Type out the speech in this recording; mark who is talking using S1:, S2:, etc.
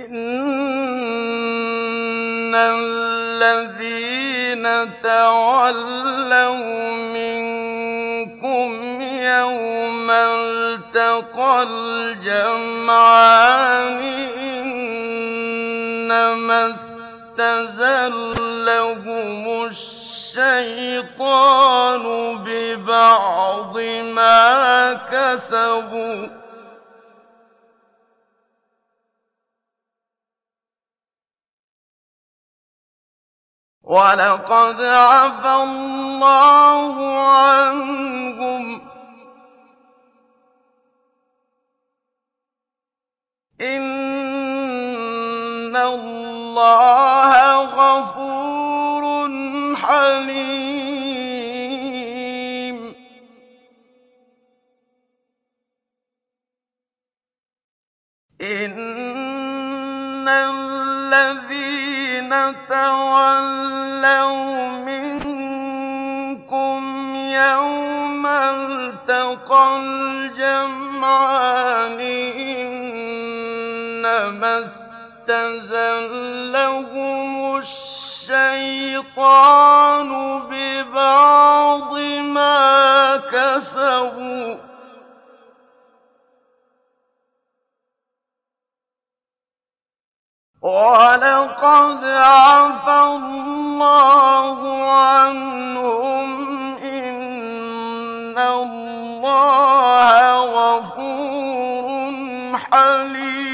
S1: إِنَّ الَّذِينَ تَوَلَّوْا مِنكُمْ يَوْمَ الْتَقَى الْجَمْعَانِ إِنَّمَا اسْتَزَلَّهُمُ الشَّيْطَانُ بِبَعْضِ مَا كَسَبُوا ۖ وَلَقَدْ عَفَا اللَّهُ عَنْهُمْ ۗ إِنَّ اللَّهَ غَفُورٌ حَلِيمٌ. إِنَّ الَّذِينَ تَوَلَّوْا مِنكُمْ يَوْمَ الْتَقَى الْجَمْعَانِ إِنَّمَا اسْتَزَلَّهُمُ الشَّيْطَانُ بِبَعْضِ مَا كَسَبُوا ۖ وَلَقَدْ عَفَا اللَّهُ عَنْهُمْ ۗ إِنَّ اللَّهَ غَفُورٌ حَلِيمٌ.